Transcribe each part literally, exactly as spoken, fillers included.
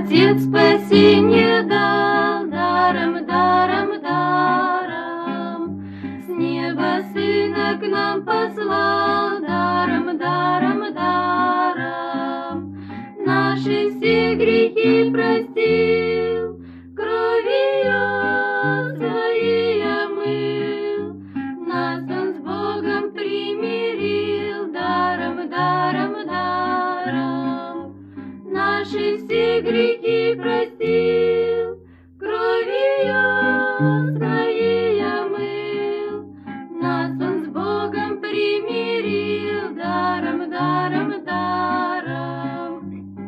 Отец спасение дал даром, даром, даром. С неба Сына к нам послал даром, даром, даром. Наши все грехи простил, кровью своей омыл. Нас Он с Богом примирил даром, даром, даром. Наши все грехи простил, кровью своей омыл. Нас Он с Богом примирил даром, даром, даром.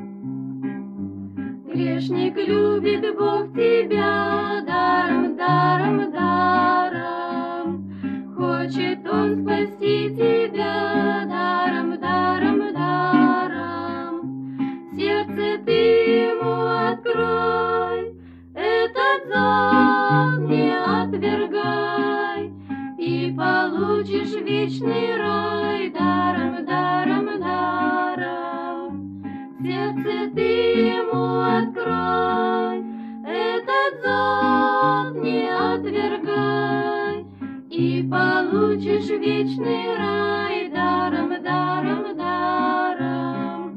Грешник, любит Бог тебя даром, даром, даром. Хочет Он спасти тебя даром, даром, даром. Сердце ты Ему открой, этот зов не отвергай, и получишь вечный рай даром, даром, даром. Сердце ты Ему открой, этот зов не отвергай, и получишь вечный рай даром, даром, даром.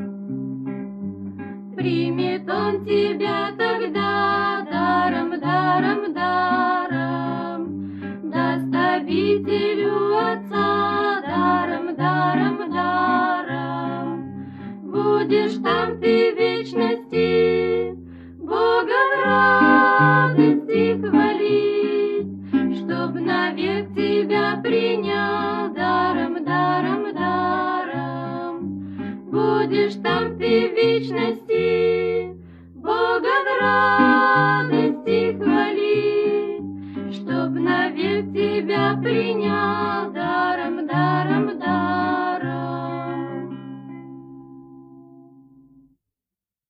Примет Он тебя тогда даром, даром, даром. Даст обителю Отца даром, даром, даром. Будешь там ты в вечности Бога в радости хвалить, чтоб навек тебя принял даром, даром, даром. Будешь там ты в вечности Бога в радости хвалить, чтоб навек тебя принял.